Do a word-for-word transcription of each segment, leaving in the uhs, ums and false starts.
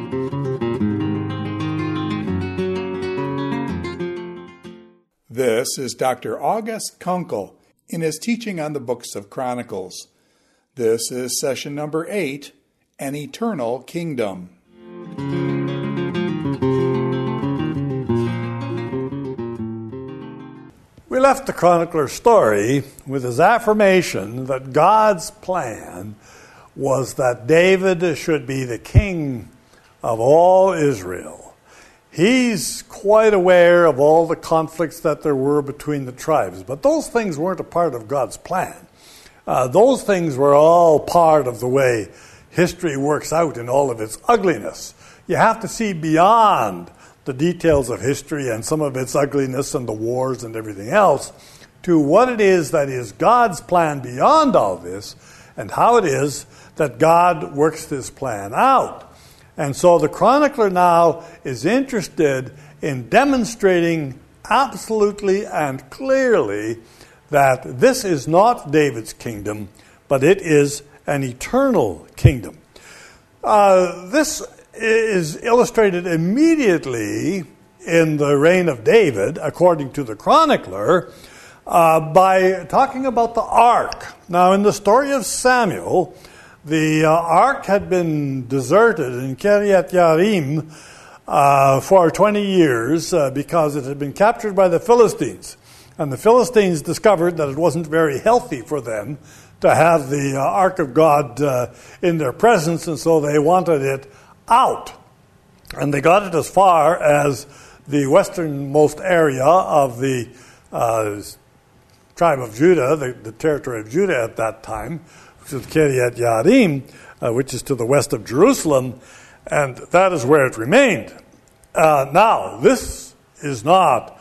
This is Doctor August Kunkel in his teaching on the books of Chronicles. This is session number eight, An Eternal Kingdom. We left the chronicler's story with his affirmation that God's plan was that David should be the king of all Israel. He's quite aware of all the conflicts that there were between the tribes, but those things weren't a part of God's plan. Uh, those things were all part of the way history works out in all of its ugliness. You have to see beyond the details of history and some of its ugliness and the wars and everything else to what it is that is God's plan beyond all this and how it is that God works this plan out. And so the chronicler now is interested in demonstrating absolutely and clearly that this is not David's kingdom, but it is an eternal kingdom. Uh, this is illustrated immediately in the reign of David, according to the chronicler, uh, by talking about the ark. Now, in the story of Samuel, the uh, ark had been deserted in Kiryat Yarim uh, for twenty years uh, because it had been captured by the Philistines. And the Philistines discovered that it wasn't very healthy for them to have the uh, ark of God uh, in their presence, and so they wanted it out. And they got it as far as the westernmost area of the uh, tribe of Judah, the, the territory of Judah at that time, which is Kiryat Yarim, uh, which is to the west of Jerusalem, and that is where it remained. Uh, now, this is not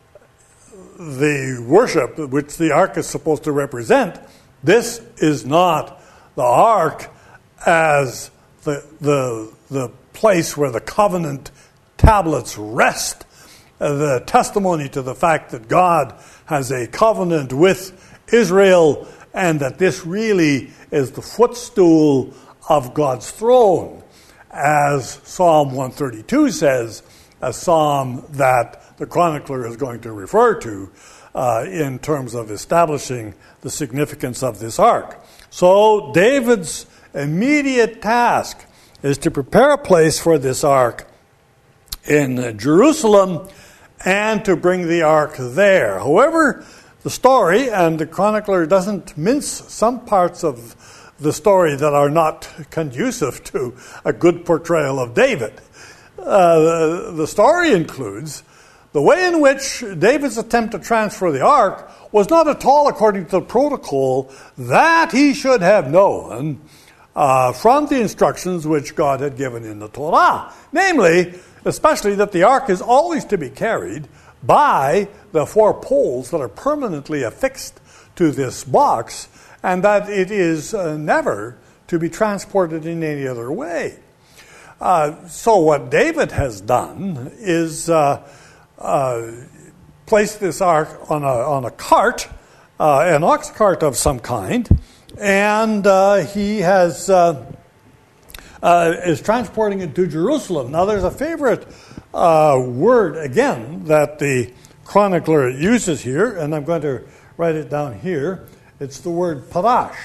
the worship which the ark is supposed to represent. This is not the ark as the the the place where the covenant tablets rest, uh, the testimony to the fact that God has a covenant with Israel and that this really is the footstool of God's throne, as Psalm one thirty-two says, a psalm that the chronicler is going to refer to uh, in terms of establishing the significance of this ark. So David's immediate task is to prepare a place for this ark in Jerusalem and to bring the ark there. However, the story, and the chronicler doesn't mince some parts of the story that are not conducive to a good portrayal of David. Uh, the story includes the way in which David's attempt to transfer the ark was not at all according to the protocol that he should have known uh, from the instructions which God had given in the Torah. Namely, especially that the ark is always to be carried by the four poles that are permanently affixed to this box, and that it is uh, never to be transported in any other way. Uh, so what David has done is uh, uh, place this ark on a, on a cart, uh, an ox cart of some kind, and uh, he has uh, uh, is transporting it to Jerusalem. Now there's a favorite Uh, word, again, that the chronicler uses here, and I'm going to write it down here. It's the word parash.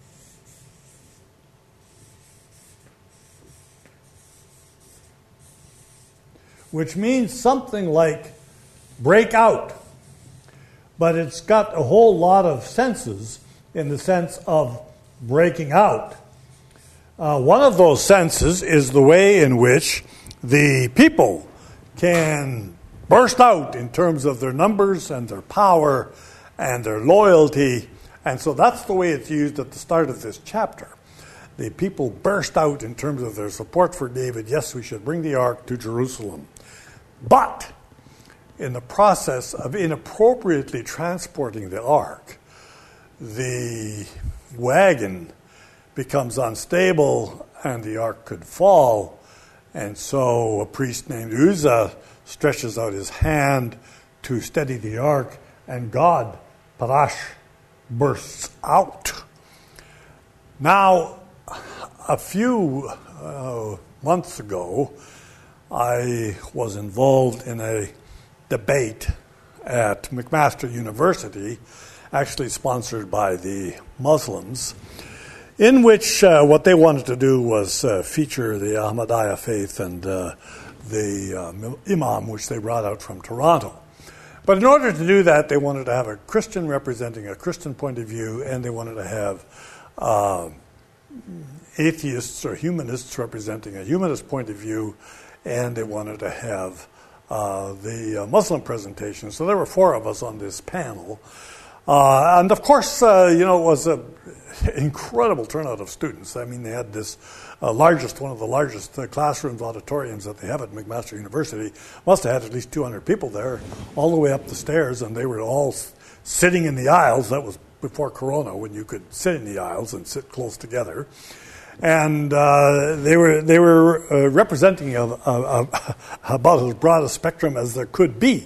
Which means something like break out. But it's got a whole lot of senses in the sense of breaking out. Uh, one of those senses is the way in which the people can burst out in terms of their numbers and their power and their loyalty. And so that's the way it's used at the start of this chapter. The people burst out in terms of their support for David. Yes, we should bring the ark to Jerusalem. But in the process of inappropriately transporting the ark, the wagon becomes unstable and the ark could fall. And so a priest named Uzzah stretches out his hand to steady the ark, and God, parash, bursts out. Now, a few uh, months ago, I was involved in a debate at McMaster University, actually sponsored by the Muslims, in which uh, what they wanted to do was uh, feature the Ahmadiyya faith and uh, the uh, Imam, which they brought out from Toronto. But in order to do that, they wanted to have a Christian representing a Christian point of view, and they wanted to have uh, atheists or humanists representing a humanist point of view, and they wanted to have uh, the uh, Muslim presentation. So there were four of us on this panel. Uh, and of course, uh, you know, it was an incredible turnout of students. I mean, they had this uh, largest, one of the largest uh, classrooms, auditoriums that they have at McMaster University. Must have had at least two hundred people there, all the way up the stairs, and they were all s- sitting in the aisles. That was before Corona, when you could sit in the aisles and sit close together. And uh, they were they were uh, representing a, a, a, about as broad a spectrum as there could be.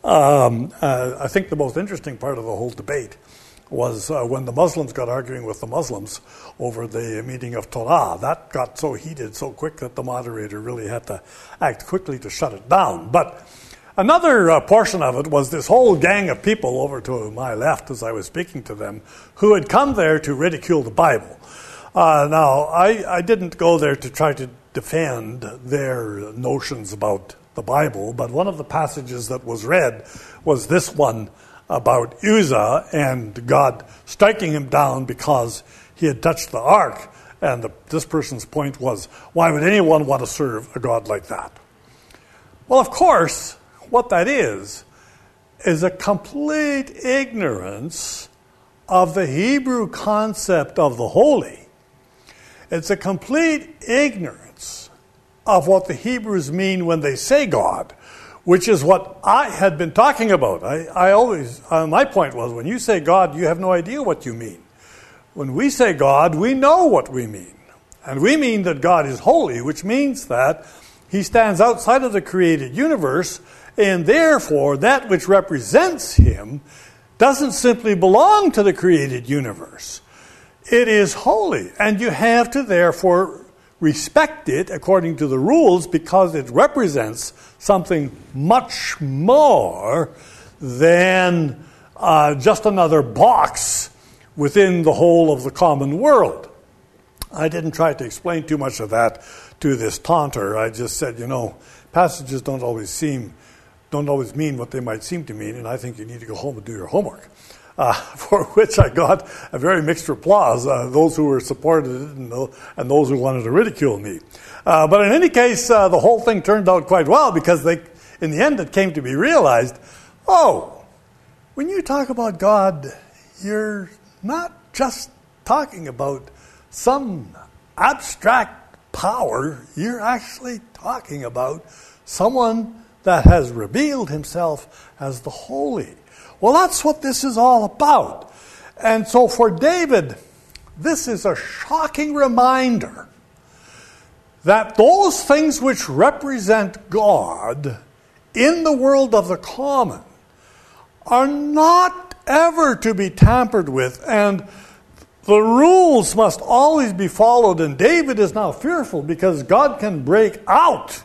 Um, uh, I think the most interesting part of the whole debate was uh, when the Muslims got arguing with the Muslims over the meaning of Torah. That got so heated so quick that the moderator really had to act quickly to shut it down. But another uh, portion of it was this whole gang of people over to my left as I was speaking to them who had come there to ridicule the Bible. Uh, now, I, I didn't go there to try to defend their notions about the Bible, but one of the passages that was read was this one about Uzzah and God striking him down because he had touched the ark. And the, this person's point was, why would anyone want to serve a God like that? Well, of course, what that is, is a complete ignorance of the Hebrew concept of the holy. It's a complete ignorance of what the Hebrews mean when they say God, which is what I had been talking about. I, I always, uh, my point was, when you say God, you have no idea what you mean. When we say God, we know what we mean. And we mean that God is holy, which means that he stands outside of the created universe, and therefore that which represents him doesn't simply belong to the created universe. It is holy, and you have to therefore respect it according to the rules because it represents something much more than uh, just another box within the whole of the common world. I didn't try to explain too much of that to this taunter. I just said, you know, passages don't always seem, don't always mean what they might seem to mean, and I think you need to go home and do your homework. Uh, for which I got a very mixed applause, uh, those who were supported it and, and those who wanted to ridicule me. Uh, but in any case, uh, the whole thing turned out quite well because they, in the end it came to be realized, oh, when you talk about God, you're not just talking about some abstract power, you're actually talking about someone that has revealed himself as the holy. Well, that's what this is all about. And so for David, this is a shocking reminder that those things which represent God in the world of the common are not ever to be tampered with, and the rules must always be followed. And David is now fearful because God can break out,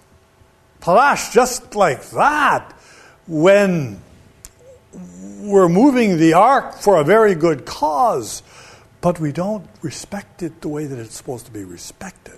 palash, just like that, when we're moving the ark for a very good cause, but we don't respect it the way that it's supposed to be respected.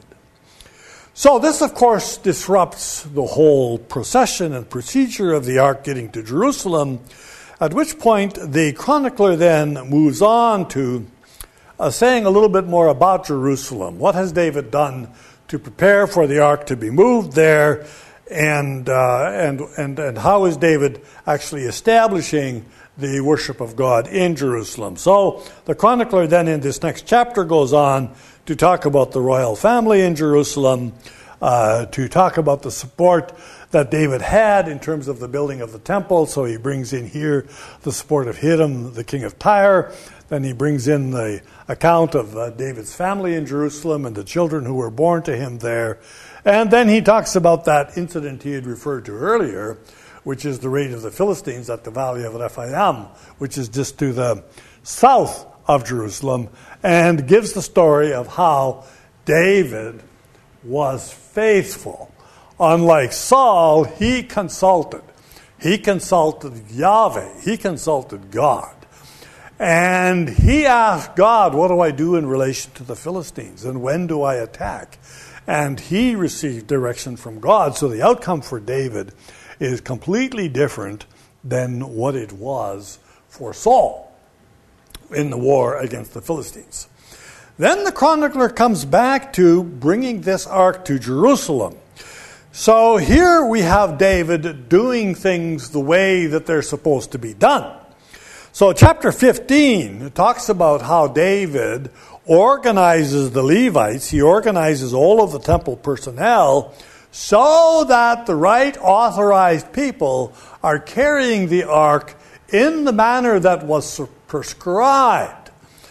So this, of course, disrupts the whole procession and procedure of the ark getting to Jerusalem, at which point the chronicler then moves on to uh, saying a little bit more about Jerusalem. What has David done to prepare for the ark to be moved there, and uh, and and and how is David actually establishing the worship of God in Jerusalem? So the chronicler then in this next chapter goes on to talk about the royal family in Jerusalem, uh, to talk about the support that David had in terms of the building of the temple. So he brings in here the support of Hiram, the king of Tyre. Then he brings in the account of uh, David's family in Jerusalem and the children who were born to him there. And then he talks about that incident he had referred to earlier, which is the raid of the Philistines at the valley of Rephaim, which is just to the south of Jerusalem, and gives the story of how David was faithful. Unlike Saul, he consulted. He consulted Yahweh. He consulted God. And he asked God, what do I do in relation to the Philistines? And when do I attack? And he received direction from God. So the outcome for David is completely different than what it was for Saul in the war against the Philistines. Then the chronicler comes back to bringing this ark to Jerusalem. So here we have David doing things the way that they're supposed to be done. So chapter fifteen talks about how David organizes the Levites. He organizes all of the temple personnel so that the right authorized people are carrying the ark in the manner that was prescribed.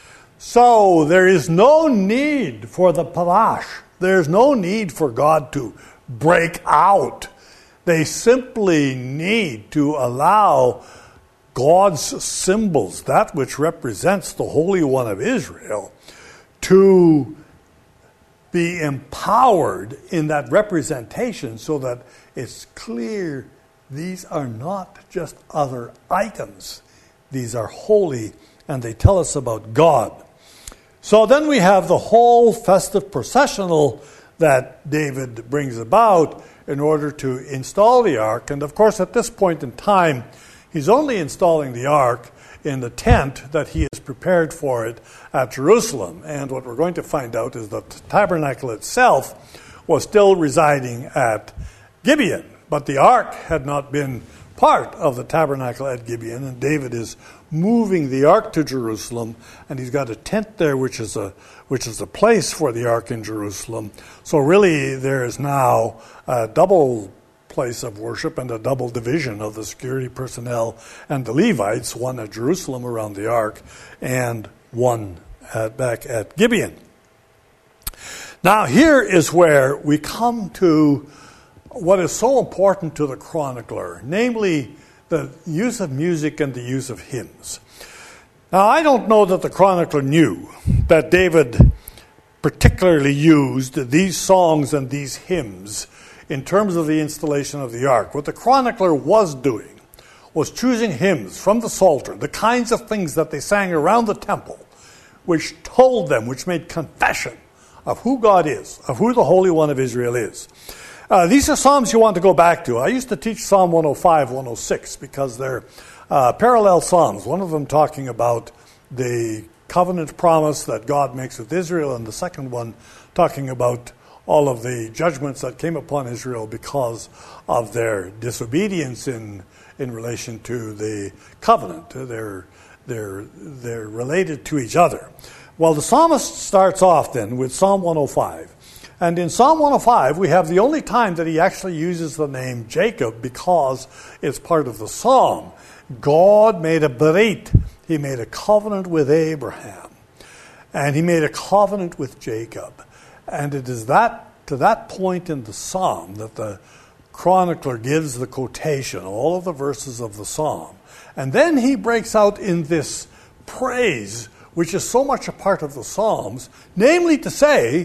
So there is no need for the palash. There's no need for God to break out. They simply need to allow God's symbols, that which represents the Holy One of Israel, to be empowered in that representation so that it's clear these are not just other items. These are holy, and they tell us about God. So then we have the whole festive processional that David brings about in order to install the ark. And of course, at this point in time, he's only installing the ark in the tent that he has prepared for it at Jerusalem. And what we're going to find out is that the tabernacle itself was still residing at Gibeon. But the ark had not been part of the tabernacle at Gibeon. And David is moving the ark to Jerusalem. And he's got a tent there, which is a which is a place for the ark in Jerusalem. So really, there is now a double place of worship and a double division of the security personnel and the Levites, one at Jerusalem around the ark and one at, back at Gibeon. Now here is where we come to what is so important to the chronicler, namely the use of music and the use of hymns. Now I don't know that the chronicler knew that David particularly used these songs and these hymns in terms of the installation of the ark. What the chronicler was doing was choosing hymns from the Psalter, the kinds of things that they sang around the temple, which told them, which made confession of who God is, of who the Holy One of Israel is. Uh, these are psalms you want to go back to. I used to teach Psalm one oh five, one oh six, because they're uh, parallel psalms. One of them talking about the covenant promise that God makes with Israel, and the second one talking about all of the judgments that came upon Israel because of their disobedience in in relation to the covenant. They're, they're, they're related to each other. Well, the psalmist starts off then with Psalm one oh five. And in Psalm one oh five, we have the only time that he actually uses the name Jacob because it's part of the psalm. God made a berit. He made a covenant with Abraham. And he made a covenant with Jacob. And it is that to that point in the psalm that the chronicler gives the quotation, all of the verses of the psalm. And then he breaks out in this praise, which is so much a part of the psalms, namely to say,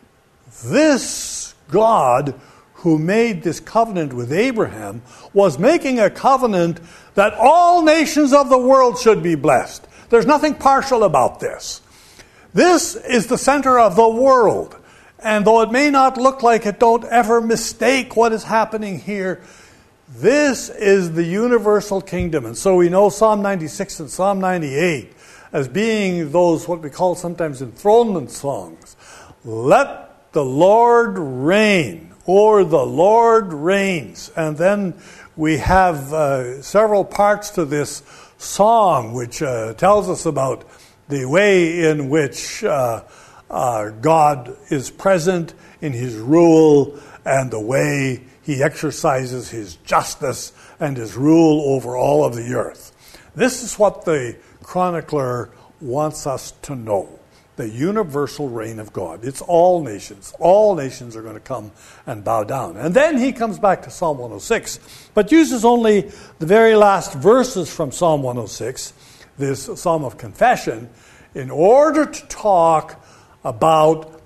this God who made this covenant with Abraham was making a covenant that all nations of the world should be blessed. There's nothing partial about this. This is the center of the world. And though it may not look like it, don't ever mistake what is happening here. This is the universal kingdom. And so we know Psalm ninety-six and Psalm ninety-eight as being those what we call sometimes enthronement songs. Let the Lord reign, or the Lord reigns. And then we have uh, several parts to this song which uh, tells us about the way in which uh, uh, God is present in his rule and the way he exercises his justice and his rule over all of the earth. This is what the chronicler wants us to know. The universal reign of God. It's all nations. All nations are going to come and bow down. And then he comes back to Psalm one oh six, but uses only the very last verses from Psalm one oh six, this psalm of confession, in order to talk about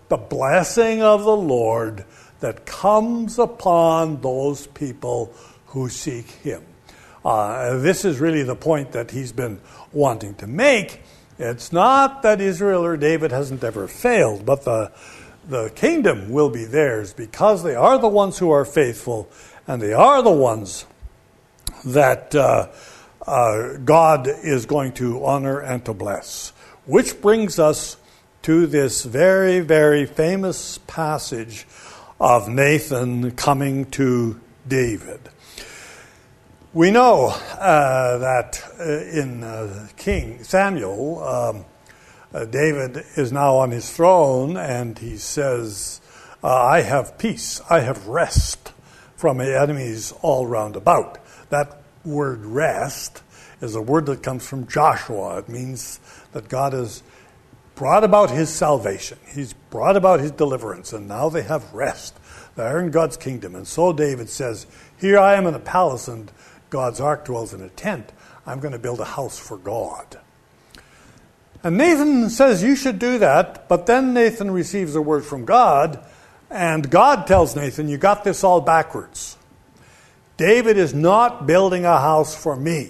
the blessing of the Lord that comes upon those people who seek him. Uh, this is really the point that he's been wanting to make. It's not that Israel or David hasn't ever failed, but the, the kingdom will be theirs because they are the ones who are faithful, and they are the ones that uh, uh, God is going to honor and to bless. Which brings us to this very, very famous passage of Nathan coming to David. We know uh, that uh, in uh, King Samuel, um, uh, David is now on his throne, and he says, uh, I have peace, I have rest from my enemies all round about. That word rest is a word that comes from Joshua. It means that God has brought about his salvation. He's brought about his deliverance, and now they have rest. They're in God's kingdom. And so David says, here I am in a palace, and God's ark dwells in a tent. I'm going to build a house for God. And Nathan says, you should do that. But then Nathan receives a word from God, and God tells Nathan, you got this all backwards. David is not building a house for me.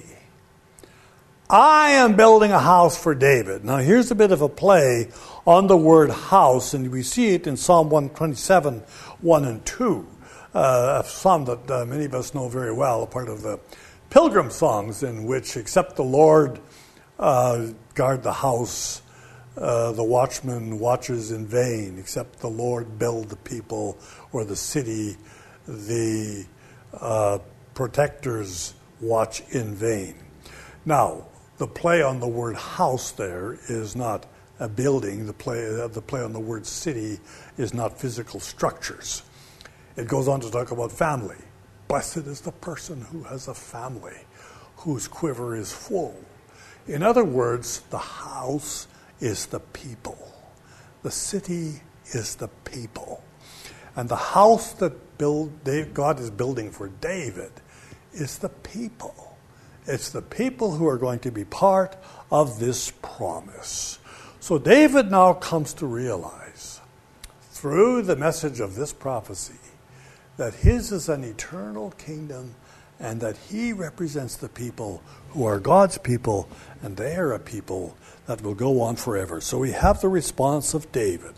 I am building a house for David. Now here's a bit of a play on the word house, and we see it in Psalm one twenty-seven, one and two. Uh, a psalm that uh, many of us know very well, a part of the pilgrim songs, in which, except the Lord uh, guard the house, uh, the watchman watches in vain. Except the Lord build the people or the city, the uh, protectors watch in vain. Now, the play on the word house there is not a building. The play, uh, the play on the word city is not physical structures. It goes on to talk about family. Blessed is the person who has a family, whose quiver is full. In other words, the house is the people. The city is the people. And the house that build, God is building for David is the people. It's the people who are going to be part of this promise. So David now comes to realize, through the message of this prophecy, that his is an eternal kingdom and that he represents the people who are God's people, and they are a people that will go on forever. So we have the response of David.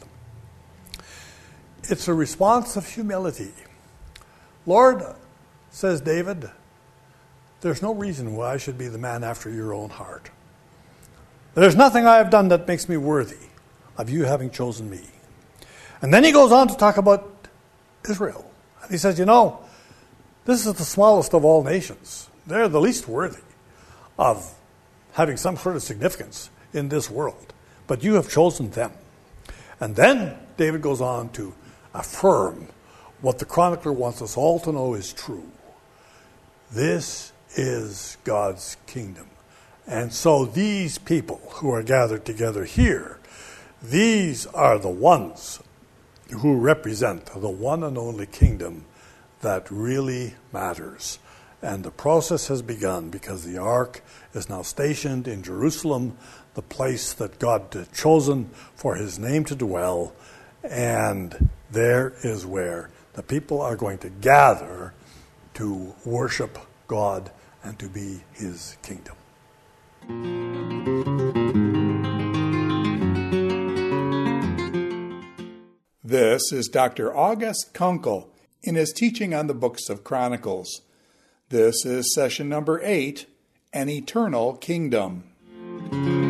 It's a response of humility. Lord, says David, there's no reason why I should be the man after your own heart. There's nothing I have done that makes me worthy of you having chosen me. And then he goes on to talk about Israel. And he says, you know, this is the smallest of all nations. They're the least worthy of having some sort of significance in this world. But you have chosen them. And then David goes on to affirm what the chronicler wants us all to know is true. This is God's kingdom. And so these people who are gathered together here, these are the ones who represent the one and only kingdom that really matters. And the process has begun because the ark is now stationed in Jerusalem, the place that God had chosen for his name to dwell. And there is where the people are going to gather to worship God and to be his kingdom. This is Doctor August Kunkel in his teaching on the books of Chronicles. This is session number eight, An Eternal Kingdom.